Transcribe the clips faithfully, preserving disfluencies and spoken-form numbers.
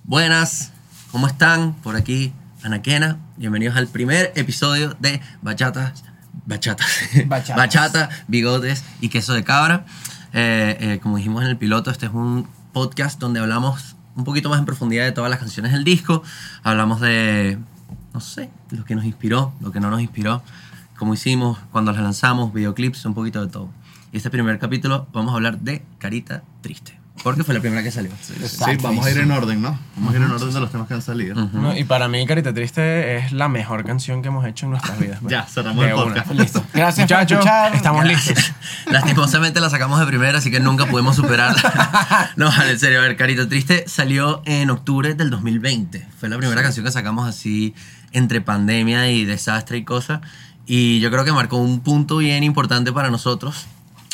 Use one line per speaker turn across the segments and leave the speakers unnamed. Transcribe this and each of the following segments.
Buenas, ¿cómo están? Por aquí, Anaquena. Bienvenidos al primer episodio de Bachatas, Bachatas,
Bachatas.
Bachata, Bigotes y Queso de Cabra. Eh, eh, como dijimos en el piloto, este es un podcast donde hablamos un poquito más en profundidad de todas las canciones del disco. Hablamos de, no sé, lo que nos inspiró, lo que no nos inspiró, cómo hicimos, cuando las lanzamos, videoclips, un poquito de todo. Y este primer capítulo vamos a hablar de Carita Triste, porque fue la primera que salió.
Sí, sí, vamos a ir en orden, ¿no? Vamos a ir en orden de los temas que han salido.
Uh-huh.
No, y para mí Carita Triste es la mejor canción que hemos hecho en nuestras vidas.
Ya, cerramos
De
el podcast.
una. Listo.
Gracias
Muchachos,
por escuchar.
estamos
Gracias.
listos.
Lastimosamente la sacamos de primera, así que nunca pudimos superarla. No, vale, en serio, a ver, Carita Triste salió en octubre del dos mil veinte. Fue la primera sí. canción que sacamos así entre pandemia y desastre y cosas. Y yo creo que marcó un punto bien importante para nosotros,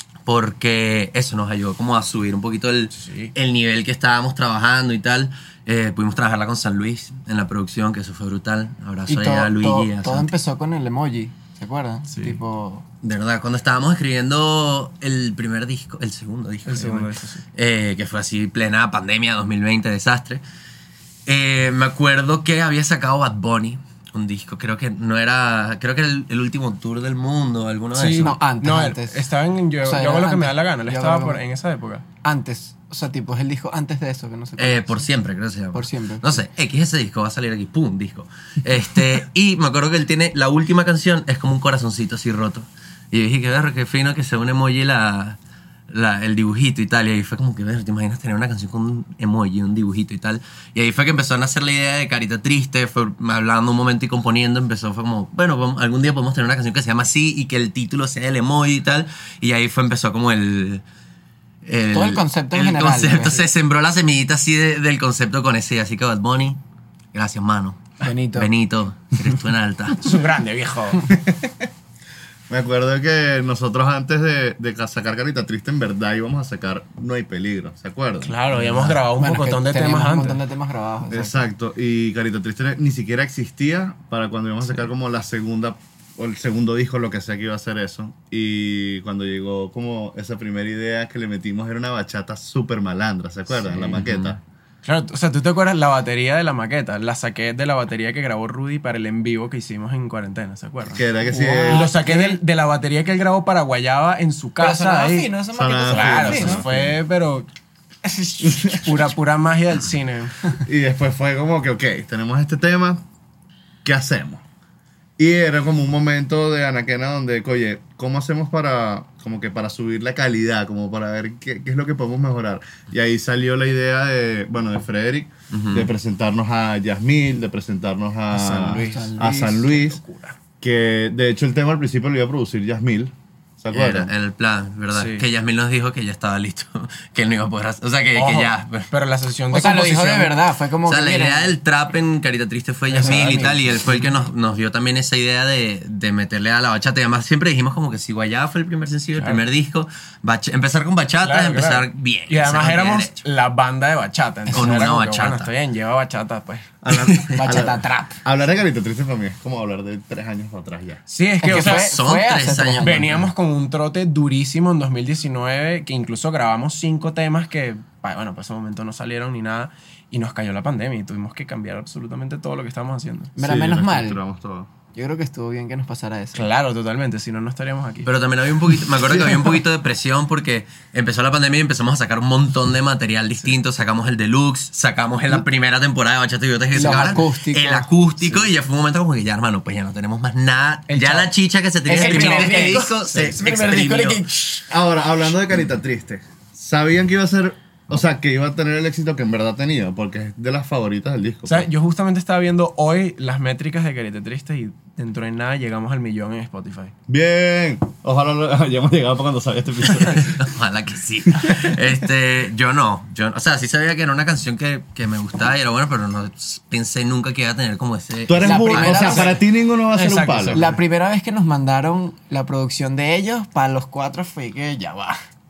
porque eso nos ayudó como a subir un poquito el,
Sí.
el nivel que estábamos trabajando y tal. Eh, pudimos trabajarla con San Luis en la producción, que eso fue brutal. Abrazo
Y
allá
todo,
a Luigi.
todo,
y a
todo
Santi.
empezó con el emoji, ¿se acuerdan?
Sí.
Tipo,
De verdad, cuando estábamos escribiendo el primer disco, el segundo disco,
El segundo
creo,
disco, sí.
eh, que fue así plena pandemia, dos mil veinte, desastre, eh, me acuerdo que había sacado Bad Bunny un disco, creo que no era, creo que era el, el último tour del mundo, alguno de
Sí,
esos.
no, antes,
no,
antes.
Estaba en Yo,
O sea,
yo hago
era
lo que me da
antes.
la gana. Él
Yo
estaba
hago lo
por,
que-
en esa época.
antes, o sea, tipo, es el disco antes de eso, que no sé cuál
Eh,
es.
por siempre, creo que se llama.
Por siempre.
No sé, X ese disco va a salir aquí, pum, disco. Este, y me acuerdo que él tiene, la última canción es como un corazoncito así roto. Y yo dije, que ver, qué fino que sea un emoji la, la, el dibujito y tal. Y ahí fue como que, ver, ¿te imaginas tener una canción con un emoji, un dibujito y tal? Y ahí fue que empezó a nacer la idea de Carita Triste, fue hablando un momento y componiendo, empezó, fue como, bueno, vamos, algún día podemos tener una canción que se llama así y que el título sea el emoji y tal. Y ahí fue, empezó como el... El,
Todo el concepto en
el
general,
concepto,
pues.
se sembró la semillita así de- del concepto con ese. Así que Bad Bunny, gracias, mano.
Benito.
Benito, eres tú en alta.
Es un grande, viejo.
Me acuerdo que nosotros antes de, de sacar Carita Triste, en verdad íbamos a sacar No Hay Peligro, ¿se acuerdan?
Claro, habíamos grabado un
Bueno,
pocotón
que
de
teníamos
temas
un
antes.
montón de temas grabados. exacto.
Exacto, y Carita Triste ni siquiera existía para cuando íbamos a sacar como la segunda o el segundo disco, lo que sea que iba a ser eso. Y cuando llegó como esa primera idea que le metimos era una bachata súper malandra, ¿se acuerdan?
Sí.
La maqueta.
Claro, o sea, ¿tú te acuerdas la batería de la maqueta? La saqué de la batería que grabó Rudy para el en vivo que hicimos en cuarentena, ¿se acuerdan?
Que era que sí.
Wow.
Y lo saqué de, de la batería que él grabó para Guayaba en su
Pero
casa.
sonaba
ahí.
fino, esa
Sonaba
maqueta
fino,
sonaba
Claro,
fino.
eso fue, pero pura, pura magia del cine.
Y después fue como que, ok, tenemos este tema, ¿qué hacemos? Y era como un momento de Anaquena donde, oye, ¿cómo hacemos para, como que para subir la calidad? Como para ver qué, qué es lo que podemos mejorar. Y ahí salió la idea de, bueno, de Frederick,
Ujú.
de presentarnos a Yasmil, de presentarnos a,
A San Luis.
a San Luis,
Locura.
que de hecho el tema al principio lo iba a producir Yasmil, ¿se
Era
acuerdan?
el plan, ¿verdad?
Sí.
Que Yasmín nos dijo que ya estaba listo, que él no iba a poder hacer. O sea, que, que
Ojo,
ya.
Pero la sesión de
O sea, lo dijo
composición...
de verdad, fue como
O sea,
que,
la
miren,
idea del trap en Carita Triste fue Yasmín y
Yasmín.
tal, y él fue el que nos, nos dio también esa idea de, de meterle a la bachata. Y además siempre dijimos como que si Guayaba fue el primer sencillo, el
Claro.
primer disco, bach- empezar con bachata
Claro,
es empezar
claro.
bien.
Y además
empezar
éramos
derecho.
la banda de bachata. Entonces
Con
era
una
como que,
bachata.
Bueno, está bien, lleva bachata, pues.
Hablar,
Bachata
hablar-
trap.
hablar de Carita Triste para mí es como hablar de tres años atrás ya.
Sí, es que,
Es que
o sea,
fue-
Son
fue hace
tres
tres
años.
años.
veníamos con un trote durísimo en dos mil diecinueve, que incluso grabamos cinco temas que, pa- bueno, para ese momento no salieron ni nada, y nos cayó la pandemia y tuvimos que cambiar absolutamente todo lo que estábamos haciendo.
Mira,
Sí,
menos mal.
reestructuramos todo.
Yo creo que estuvo bien que nos pasara eso.
Claro, totalmente, si no, no estaríamos aquí.
Pero también había un poquito, me acuerdo que había un poquito de presión porque empezó la pandemia y empezamos a sacar un montón de material distinto. Sacamos el deluxe, sacamos en la primera temporada de Bachata y Bigotes que
Los
sacaban
acústicos.
el acústico, y ya fue un momento como que ya, hermano, pues ya no tenemos más nada.
El
ya
chavo-
la chicha que se tenía
Es
que
el
exprimir
primer
en este
disco.
disco se
Es el primer disco de
exprimió.
que-
Ahora, hablando de Carita Triste, ¿sabían que iba a ser, o sea, que iba a tener el éxito que en verdad ha tenido? Porque es de las favoritas del disco.
O sea,
pues.
yo justamente estaba viendo hoy las métricas de Carita Triste y dentro de nada llegamos al millón en Spotify.
Bien. Ojalá lo hayamos llegado para cuando salga este episodio.
Ojalá que sí. Este, yo no, yo, o sea, sí sabía que era una canción que, que me gustaba y era buena, pero no pensé nunca que iba a tener como ese...
Tú eres
La
muy,
primera
o sea,
vez-
para ti ninguno va a ser
Exacto,
un palo.
exacto.
La primera vez que nos mandaron la producción de ellos, para los cuatro fue que ya va.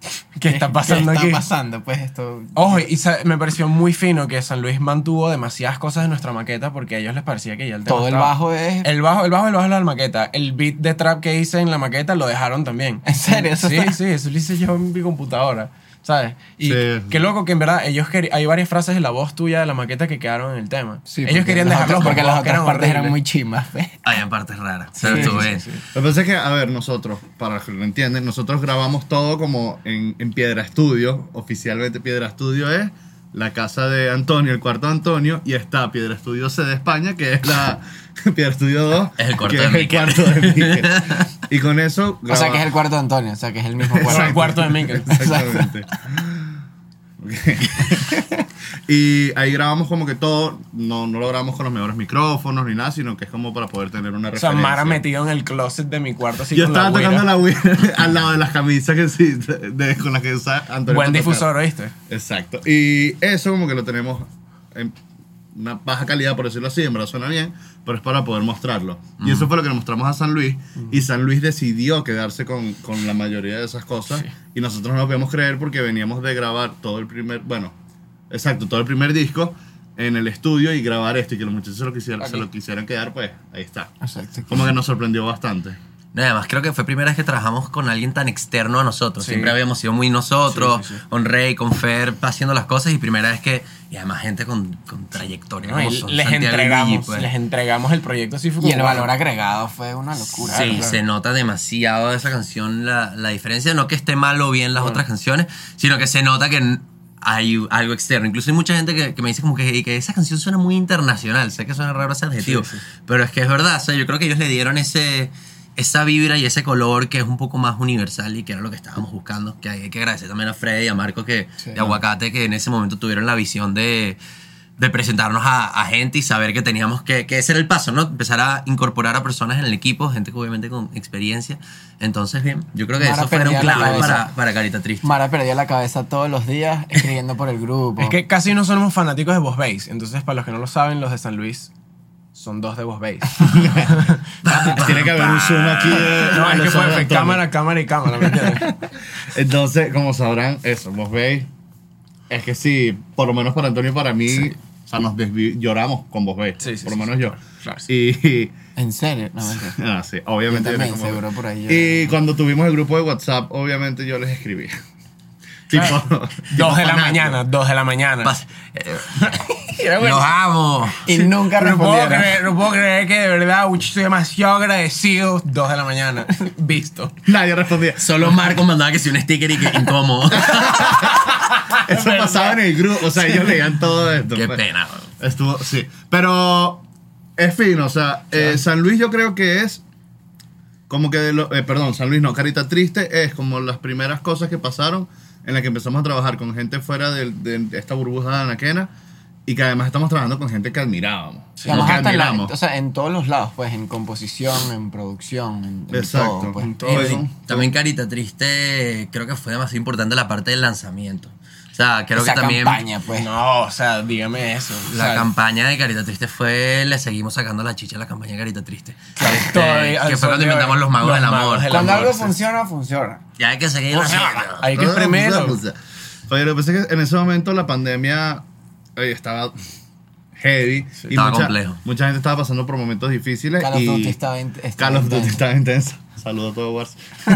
¿Qué está pasando
¿Qué
aquí?
está pasando? Pues esto...
Ojo, y sa- me pareció muy fino que San Luis mantuvo demasiadas cosas de nuestra maqueta porque a ellos les parecía que ya el tema
Todo el
estaba-
bajo es...
El bajo, el bajo, el bajo es la maqueta. El beat de trap que hice en la maqueta lo dejaron también.
¿En serio? ¿Eso
Sí,
está?
sí, eso lo hice yo en mi computadora. ¿Sabes? Y
Sí.
qué loco que en verdad ellos queri- hay varias frases de la voz tuya de la maqueta que quedaron en el tema.
Sí,
ellos
porque
querían
las
dejarlos
otras- porque
bajos,
las
que
otras
eran
partes eran
horribles.
muy chimbas, ¿ves?
Hay en partes raras. Pero
Sí,
estuvo
sí,
bien.
sí.
Lo que pasa es que, a ver, nosotros, para los que lo entienden, nosotros grabamos todo como en, en Piedra Estudio. Oficialmente Piedra Estudio es la casa de Antonio, el cuarto de Antonio, y está Piedra Estudio C de España, que es la Piedra Estudio dos,
Es el cuarto
que
de
es el
Miquel.
cuarto de Miquel. Y con eso
O sea,
graba-
que es el cuarto de Antonio, o sea, que es el mismo
Bueno,
cuarto.
el cuarto de Miquel.
Exactamente. Ok. Y ahí grabamos como que todo, no, no lo grabamos con los mejores micrófonos ni nada, sino que es como para poder tener una
O sea,
referencia.
Mara metido en el closet de mi cuarto así
Yo
con
estaba
la
tocando
güera.
la Wii al lado de las camisas que sí, de- de- con las que usa Antonio.
Buen
para
difusor,
tocar.
¿oíste?
Exacto. Y eso como que lo tenemos en una baja calidad, por decirlo así, en verdad suena bien, pero es para poder mostrarlo. Y eso fue lo que le mostramos a San Luis, y San Luis decidió quedarse con, con la mayoría de esas cosas, y nosotros no lo podíamos creer porque veníamos de grabar todo el primer, bueno, exacto, todo el primer disco en el estudio y grabar esto, y que los muchachos se lo quisieran, se lo quisieran quedar, pues ahí está.
Exacto.
Como que nos sorprendió bastante.
No, además, creo que fue primera vez que trabajamos con alguien tan externo a nosotros.
Sí.
Siempre habíamos sido muy nosotros,
Sí, sí, sí.
con Rey, con Fer, haciendo las cosas. Y primera vez que. Y además, gente con, con trayectoria.
¿no?
como
Y
son
les
Santiago y
entregamos,
Luigi, pues.
les entregamos el proyecto así fue
Y el
como,
valor agregado fue una locura.
Sí,
claro.
se nota demasiado de esa canción la, la diferencia. No que esté mal o bien las
Bueno.
otras canciones, sino que se nota que n- hay algo externo. Incluso hay mucha gente que, que me dice como que, que esa canción suena muy internacional. Sé que suena raro ese adjetivo,
Sí, sí.
pero es que es verdad. O sea, yo creo que ellos le dieron ese, esa vibra y ese color que es un poco más universal y que era lo que estábamos buscando. Que hay que agradecer también a Freddy y a Marco que,
Sí.
de Aguacate, que en ese momento tuvieron la visión de, de presentarnos a, a gente y saber que teníamos que, que ese era el paso, ¿no? Empezar a incorporar a personas en el equipo, gente que obviamente con experiencia. Entonces, bien, yo creo que
Mara
eso fueron
perdía la
clave
cabeza.
para, para Carita Triste.
Mara perdía la cabeza todos los días escribiendo por el grupo.
Es que casi no somos fanáticos de Boss Bass. Entonces, para los que no lo saben, los de San Luis son dos de Boss Bass.
Tiene que haber un zoom aquí de,
No,
de
es que
los
fue
ojos de Antonio.
cámara, cámara y cámara, ¿me entiendes?
Entonces, como sabrán, eso, vos veis, es que sí, por lo menos para Antonio y para mí, o sea, nos desvi- lloramos con vos veis,
Sí, sí,
por lo
sí,
menos
sí,
yo.
claro, claro,
Y,
¿En serio? No, mentira.
ah, sí, obviamente.
Yo también,
viene como-
seguro por ahí.
Y cuando tuvimos el grupo de WhatsApp, obviamente yo les escribí. Tipo,
Dos
tipo
de la
fanático.
mañana, dos de la mañana.
Pas- eh,
Era bueno.
¡Los amo!
Y nunca
No puedo,
respondieron.
creer, no puedo creer que de verdad uy, estoy demasiado agradecido. Dos de la mañana. Visto.
Nadie respondía.
Solo Marco mandaba que si un sticker y que incómodo.
Eso pasaba en el grupo, o sea, ellos leían todo esto.
Qué
pues.
pena.
Estuvo, sí. Pero es fino, o sea, eh, San Luis yo creo que es como que, de lo- eh, perdón, San Luis no, Carita Triste es como las primeras cosas que pasaron en las que empezamos a trabajar con gente fuera del- de, de esta burbuja de Anaquena y que además estamos trabajando con gente que admirábamos.
Y además
que
hasta en, la-
admiramos.
o sea, en todos los lados, pues, en composición, en producción, en, en
Exacto.
todo. Pues.
En todo
En-
eso.
También Carita Triste, creo que fue demasiado importante la parte del lanzamiento. O sea, creo
esa
que también
campaña, pues.
No, o sea, dígame eso. O
la
sea,
campaña de Carita Triste fue, le seguimos sacando la chicha a la campaña de Carita Triste.
Claro,
Este,
todavía-
que fue cuando
todavía-
inventamos los magos
los
del amor.
magos del
Cuando
amor,
algo
sí.
funciona, funciona.
Ya hay que seguir haciendo.
Hay que
Ah,
exprimirlo.
pues, pues, Oye, lo que pasa es que en ese momento la pandemia eh, estaba heavy. y
Estaba
mucha,
complejo.
Mucha gente estaba pasando por momentos difíciles.
Call of
y
Duty estaba in- estaba
Call of Duty
intenso.
estaba intenso. Saludos a todos, Wars.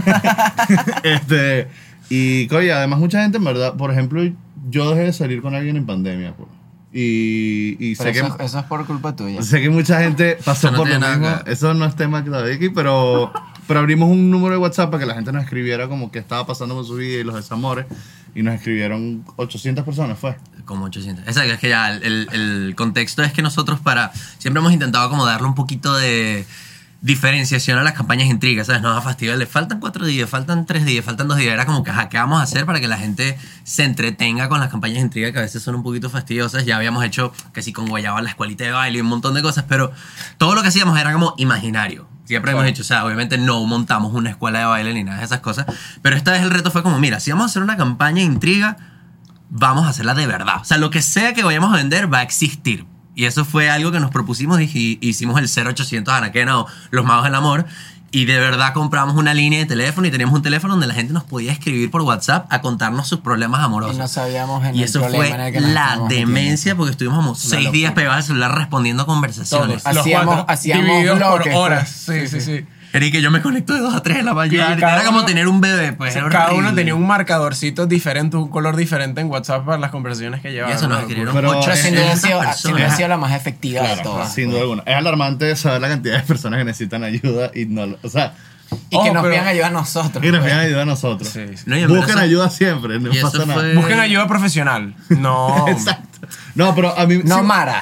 este, y, oye, además mucha gente, en verdad, por ejemplo, yo dejé de salir con alguien en pandemia. pues. Y, y
Pero
sé
eso,
que...
eso es por culpa tuya.
Sé que mucha gente pasó
Eso no
por lo
tiene nada
mismo.
que ver.
Eso no es tema que todavía aquí, pero, pero abrimos un número de WhatsApp para que la gente nos escribiera como qué estaba pasando con su vida y los desamores. Y nos escribieron ochocientas personas, fue.
Como ochocientos. Exacto, es que ya el, el- el contexto es que nosotros para... Siempre hemos intentado como darle un poquito de diferenciación a las campañas de intriga, ¿sabes? No da fastidio, le faltan cuatro días, faltan tres días, faltan dos días. Era como que, ajá, ¿qué vamos a hacer para que la gente se entretenga con las campañas de intriga que a veces son un poquito fastidiosas? Ya habíamos hecho que si con Guayaba la escuelita de baile y un montón de cosas, pero todo lo que hacíamos era como imaginario. Siempre hemos dicho, o sea, obviamente no montamos una escuela de baile ni nada de esas cosas, pero esta vez el reto fue como, mira, si vamos a hacer una campaña de intriga, vamos a hacerla de verdad. O sea, lo que sea que vayamos a vender va a existir. Y eso fue algo que nos propusimos y y hicimos el cero ochocientos Anaquena o Los Magos del Amor. Y de verdad compramos una línea de teléfono y teníamos un teléfono donde la gente nos podía escribir por WhatsApp a contarnos sus problemas amorosos.
Y no sabíamos en
Y
el
eso
problema
fue
en el que nos
la
estábamos
demencia porque estuvimos como seis
locura.
días pegados al celular respondiendo conversaciones.
Todos, los
Hacíamos-
cuatro,
hacíamos
divididos por
bloques,
horas.
pues.
Sí, sí, sí.
Eric, yo me conecto de dos a tres de la mañana.
Y cada
Era como
uno-
tener un bebé, pues.
O sea,
era
cada
horrible.
uno tenía un marcadorcito diferente, un color diferente en WhatsApp para las conversaciones que llevaban.
Y eso nos
Una locura.
escribieron
Pero
ocho
Pero
es-
sin duda ha
esas
sido, sin
personas.
duda ha sido la más efectiva de
Claro,
todas.
sin duda alguna. Es alarmante saber la cantidad de personas que necesitan ayuda y no, lo- o sea,
Y
Ojo,
que nos
pero-
pidan ayuda a nosotros.
que nos
pues.
pidan ayuda a nosotros.
Sí, sí.
No, y en verdad
Busquen
eso-
ayuda siempre, no
y eso
pasa nada.
fue-
Busquen ayuda profesional. No.
Exacto. No, pero a mí
No,
sí-
Mara.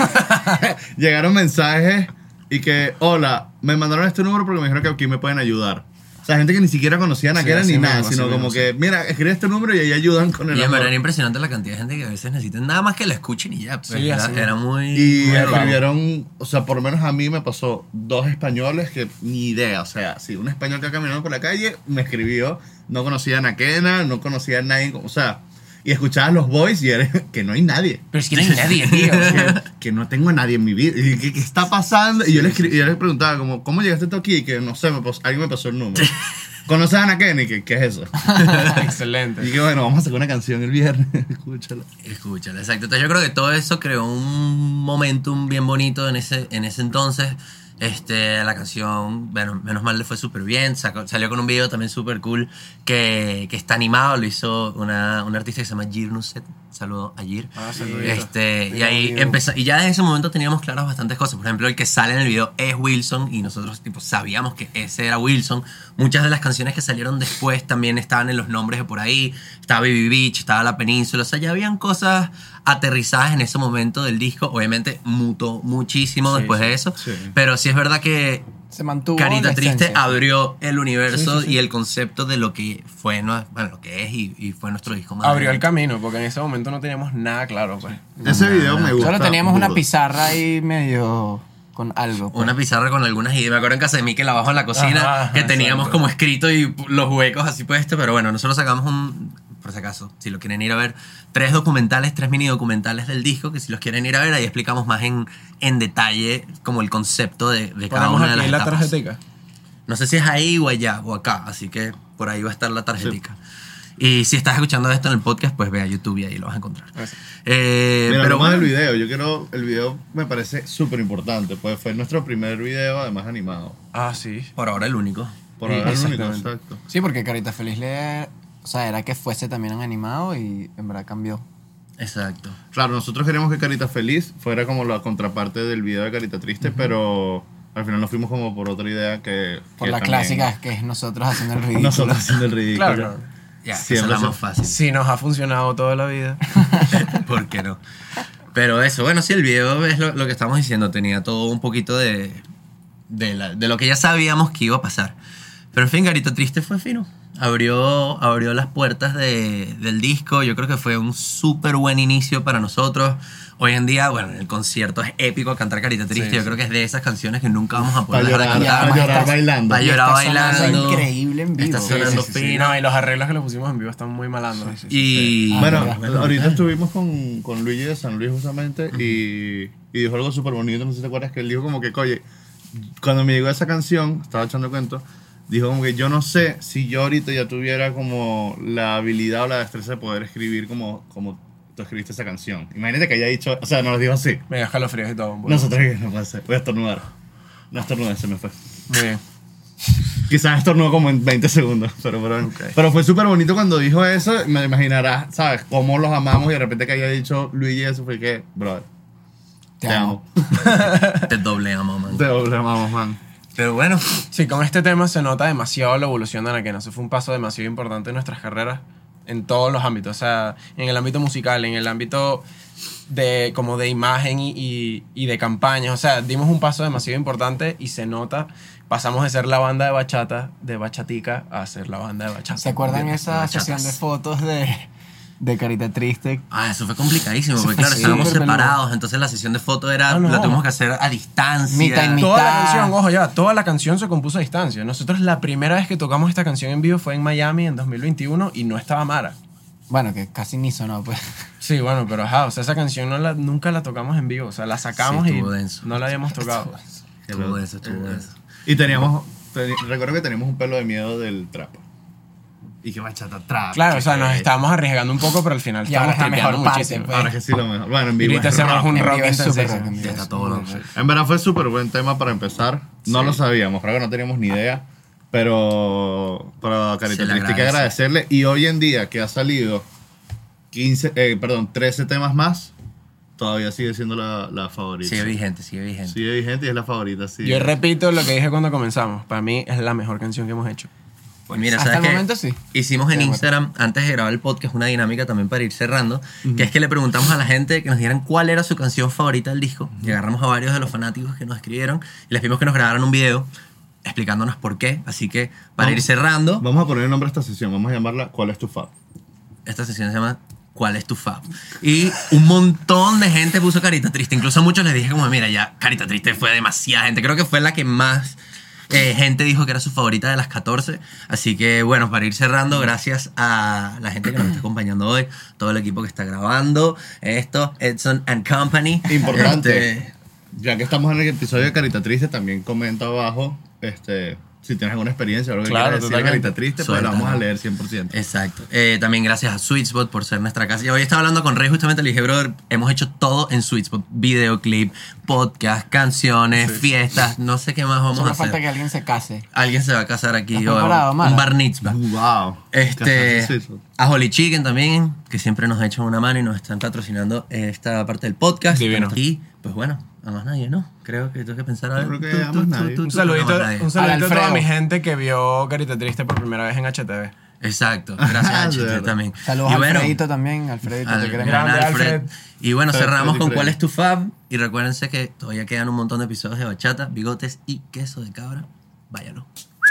llegaron mensajes y que, hola, me mandaron este número porque me dijeron que aquí me pueden ayudar. O sea, gente que ni siquiera conocía a
Sí,
Nakena
así
ni nada,
mismo,
sino
así
como
mismo,
que, mira, escribe este número y ahí ayudan con el
Y en
amor.
verdad era impresionante la cantidad de gente que a veces necesitan nada más que la escuchen y ya. Pues,
Sí,
era,
así
era
mismo.
muy.
Y
muy raro.
escribieron, o sea, por lo menos a mí me pasó dos españoles que ni idea, o sea, sí, un español que caminando por la calle me escribió, no conocía a Nakena, no conocía a nadie, o sea, y escuchabas los boys y era que no hay nadie.
Pero es que no hay nadie, tío.
que, que no tengo a nadie en mi vida. Y ¿Qué, qué está pasando? Y yo le, escri- y yo le preguntaba, como, ¿cómo llegaste tú aquí? Y que no sé, me pas- alguien me pasó el número. ¿Conoces a Nakena? Y que, ¿qué es eso?
Excelente.
Y que bueno, vamos a sacar una canción el viernes, escúchala.
Escúchala, exacto. Entonces yo creo que todo eso creó un momentum bien bonito en ese, en ese entonces. Este, la canción, bueno, menos mal le fue súper bien. Sacó- salió con un video también súper cool que, que está animado. Lo hizo una, una artista que se llama Jir Nusset. Saludo a Jir.
Ah, saludito.
Este, y
Mira,
ahí
amigo.
empezó. Y ya desde ese momento teníamos claras bastantes cosas. Por ejemplo, el que sale en el video es Wilson. Y nosotros tipo, sabíamos que ese era Wilson. Muchas de las canciones que salieron después también estaban en los nombres de por ahí. Estaba Baby Beach, estaba La Península. O sea, ya habían cosas aterrizadas en ese momento del disco. Obviamente mutó muchísimo
Sí,
después
sí,
de eso.
sí.
Pero sí es verdad que
Se mantuvo
Carita
la
Triste
esencia.
abrió el universo
Sí, sí, sí.
y el concepto de lo que fue, no- bueno, lo que es y, y fue nuestro disco más
Abrió el
adelante.
camino, porque en ese momento no teníamos nada claro, pues.
Ese video me gusta.
Solo teníamos una
burda.
pizarra ahí medio con algo. pues.
Una pizarra con algunas ideas. Me acuerdo en casa de Mikel abajo en la cocina
Ajá, ajá,
que teníamos
exacto.
como escrito y los huecos así puestos. Pero bueno, nosotros sacamos un, por si acaso, si lo quieren ir a ver, tres documentales, tres mini documentales del disco que si los quieren ir a ver, ahí explicamos más en, en detalle como el concepto de, de cada
Ponemos
una de las
aquí la
etapas.
tarjetica.
No sé si es ahí o allá o acá, así que por ahí va a estar la tarjetica. Y si estás escuchando esto en el podcast, pues ve a YouTube y ahí lo vas a encontrar.
Eso.
Eh,
Mira,
pero
hablamos del
bueno,
video. Yo quiero. El video me parece súper importante. Pues fue nuestro primer video, además animado.
Ah, sí.
por ahora el único.
Por
Sí,
ahora el único,
exactamente.
exacto.
Sí, porque Carita Feliz le... O sea, era que fuese también un animado y en verdad cambió.
Exacto.
Claro, nosotros queríamos que Carita Feliz fuera como la contraparte del video de Carita Triste, pero al final nos fuimos como por otra idea que.
Por
que
la
también-
clásica que es nosotros haciendo el ridículo.
Nosotros haciendo el ridículo.
Claro, claro.
Ya, esa es
Siempre
la
se-
más fácil.
Sí, nos ha funcionado toda la vida.
¿Por qué no? Pero eso, bueno, sí, el video es lo, lo que estamos diciendo. Tenía todo un poquito de, de, la- de lo que ya sabíamos que iba a pasar. Pero en fin, Carita Triste fue fino. Abrió, abrió las puertas de- del disco. Yo creo que fue un súper buen inicio para nosotros. Hoy en día, bueno, el concierto es épico cantar Carita Triste.
Sí,
Yo
sí.
creo que es de esas canciones que nunca vamos a poder
Para
dejar de
llorar,
cantar.
para llorar
Está-
bailando.
para
Y
llorar
está sonando
bailando.
increíble en vivo.
Está
Sí,
sonando
Sí, sí, sí.
fino.
No, y los arreglos que le pusimos en vivo están muy malandros.
Y
Ah,
Bueno,
verdad.
ahorita estuvimos con, con Luigi de San Luis justamente y, y dijo algo súper bonito, no sé si te acuerdas, que él dijo como que, oye, cuando me llegó esa canción, estaba echando cuento, dijo como que yo no sé si yo ahorita ya tuviera como la habilidad o la destreza de poder escribir como, como tú escribiste esa canción. Imagínate que haya dicho, o sea, nos lo dijo así.
Me da escalofríos y todo. Bueno,
Nosotros que no puede ser, voy a estornudar. No estornudé, se me fue.
Muy bien.
Quizás estornudó como en veinte segundos, pero, pero, pero fue súper bonito cuando dijo eso. Me imaginarás, ¿sabes? Cómo los amamos y de repente que haya dicho Luigi eso fue que, brother,
Te
te,
amo.
amo.
te doble amo, man.
Te amamos, man.
Pero bueno,
Sí, con este tema se nota demasiado la evolución de Anakin. Eso fue un paso demasiado importante en nuestras carreras en todos los ámbitos. O sea, en el ámbito musical, en el ámbito de como de imagen y, y, y de campañas. O sea, dimos un paso demasiado importante y se nota. Pasamos de ser la banda de bachata, de bachatica, a ser la banda de bachata.
¿Se acuerdan
De-
esa
de
sesión
bachatas.
de fotos de, de Carita Triste?
ah, eso fue complicadísimo, porque
fue
claro, estábamos
súper
separados, entonces la sesión de foto era,
Ah, no.
la tuvimos que hacer a distancia.
Mitad y mitad.
Toda la canción, ojo ya, toda la canción se compuso a distancia. Nosotros la primera vez que tocamos esta canción en vivo fue en Miami en dos mil veintiuno y no estaba Mara.
Bueno, que casi ni sonó, pues.
Sí, bueno, pero ajá, o sea, esa canción no la, nunca la tocamos en vivo. O sea, la sacamos
Sí,
y
estuvo denso.
no la habíamos tocado.
Estuvo denso, estuvo denso.
Y teníamos, te- recuerdo que teníamos un pelo de miedo del trap. Y que bachata trap.
Claro, o sea, nos
que-
estábamos arriesgando un poco, pero al final
Y ahora
estamos
es la
tripeando
mejor parte,
muchísimo.
pues.
Ahora que sí lo mejor. Bueno, en
Y
vivo
ahorita
es
hacemos
rock.
un
En
rock
vivo es súper
intensísimo.
rock, en vivo
Ya
es
está todo loco.
súper-
En verdad fue súper buen tema para empezar. No
Sí.
lo sabíamos, creo que no teníamos ni idea. Pero para
Se
Carita
le
Triste hay que
agradece.
agradecerle. Y hoy en día que ha salido quince, eh, perdón, trece temas más, todavía sigue siendo la, la favorita.
Sigue vigente, sigue vigente.
Sigue vigente y es la favorita, sí.
Yo repito lo que dije cuando comenzamos. Para mí es la mejor canción que hemos hecho.
Pues mira,
Hasta
¿sabes
el
qué?
momento sí.
Hicimos en
De acuerdo.
Instagram, antes de grabar el podcast, una dinámica también para ir cerrando, que es que le preguntamos a la gente que nos dieran cuál era su canción favorita del disco. Y agarramos a varios de los fanáticos que nos escribieron y les pedimos que nos grabaran un video explicándonos por qué. Así que, para
Vamos.
ir cerrando,
Vamos a poner el nombre a esta sesión. Vamos a llamarla ¿Cuál es tu fab?
esta sesión se llama ¿Cuál es tu fab? Y un montón de gente puso Carita Triste. Incluso a muchos les dije como, mira, ya Carita Triste fue demasiada gente. Creo que fue la que más eh, gente dijo que era su favorita de las catorce. Así que, bueno, para ir cerrando, gracias a la gente que nos está acompañando hoy, todo el equipo que está grabando esto, Edson and Company.
Importante.
Este,
Ya que estamos en el episodio de Carita Triste, también comenta abajo este, si tienes alguna experiencia o algo que
Claro,
quieras decir de
totalmente.
Carita Triste, pues la
Suéltalo.
vamos a leer cien por ciento.
Exacto. Eh, también gracias a Sweetspot por ser nuestra casa. Y hoy estaba hablando con Rey, justamente le dije, brother, hemos hecho todo en Sweetspot. Videoclip, podcast, canciones, fiestas, no sé qué más vamos
Solo
a
falta
hacer.
que alguien se case.
Alguien se va a casar aquí.
¿Estás
o
preparado, Mara?
un bar mitzvah.
Wow.
Este,
Casarse, sí.
a Holy Chicken también, que siempre nos echan una mano y nos están patrocinando esta parte del podcast.
Divino.
Y, pues bueno, a más nadie, ¿no? Creo que tengo que pensar a ver.
Yo creo que
Tú,
a
tú,
más
tú,
nadie.
tú,
Un
tú,
saludito,
a más nadie.
un saludito a toda
Alfredo.
mi gente que vio Carita Triste por primera vez en H T V.
Exacto. Gracias a
De
H T
verdad.
también.
Saludos
Y
a
bueno,
Alfredito también. Alfredito,
al
te queremos.
gran
Grande,
Alfred.
Alfred.
Y bueno,
Alfred
cerramos
y
con
Freddy.
¿Cuál es tu fab? Y recuérdense que todavía quedan un montón de episodios de bachata, bigotes y queso de cabra. Váyalo.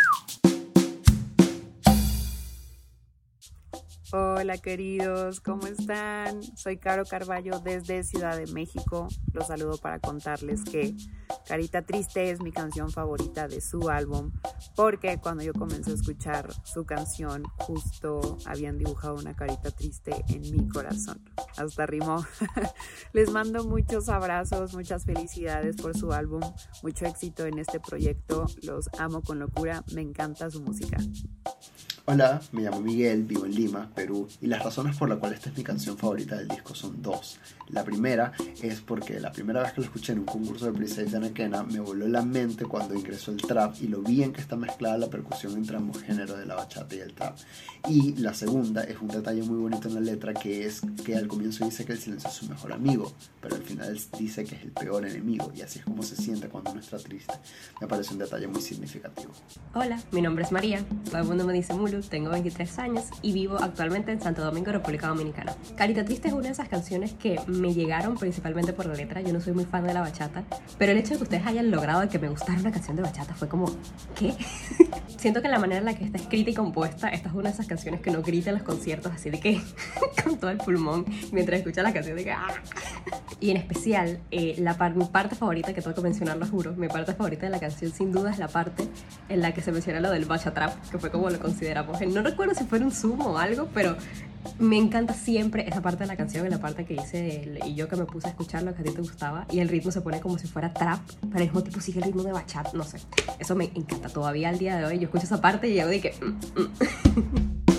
Hola queridos, ¿cómo están? Soy Caro Carballo desde Ciudad de México. Los saludo para contarles que Carita Triste es mi canción favorita de su álbum, porque cuando yo comencé a escuchar su canción, justo habían dibujado una carita triste en mi corazón. Hasta rimó. Les mando muchos abrazos, muchas felicidades por su álbum, mucho éxito en este proyecto. Los amo con locura, me encanta su música.
Hola, me llamo Miguel, vivo en Lima, Perú, y las razones por las cuales esta es mi canción favorita del disco son dos. La primera es porque la primera vez que lo escuché en un concurso de Pre-Save de Anaquena me voló la mente cuando ingresó el trap y lo bien que está mezclada la percusión entre ambos géneros de la bachata y el trap. Y la segunda es un detalle muy bonito en la letra, que es que al comienzo dice que el silencio es su mejor amigo, pero al final dice que es el peor enemigo, y así es como se siente cuando uno está triste. Me parece un detalle muy significativo.
Hola, mi nombre es María, todo el mundo me dice Mulu, tengo veintitrés años y vivo actualmente en Santo Domingo, República Dominicana. Carita Triste es una de esas canciones que me llegaron principalmente por la letra. Yo no soy muy fan de la bachata, pero el hecho de que ustedes hayan logrado que me gustara una canción de bachata fue como, ¿qué? Siento que la manera en la que está escrita y compuesta, esta es una de esas canciones que no grita en los conciertos, así de que con todo el pulmón mientras escucha la canción de que ¡ah! Y en especial, eh, la par mi parte favorita, que tengo que mencionar, lo juro, mi parte favorita de la canción sin duda es la parte en la que se menciona lo del bachatrap, que fue como lo consideramos. No recuerdo si fue un sumo o algo, pero me encanta siempre esa parte de la canción y la parte que dice el, y yo que me puse a escuchar lo que a ti te gustaba y el ritmo se pone como si fuera trap, pero al mismo tiempo sigue el ritmo de bachata, no sé. Eso me encanta todavía al día de hoy. Yo escucho esa parte y yo digo que... Mm, mm.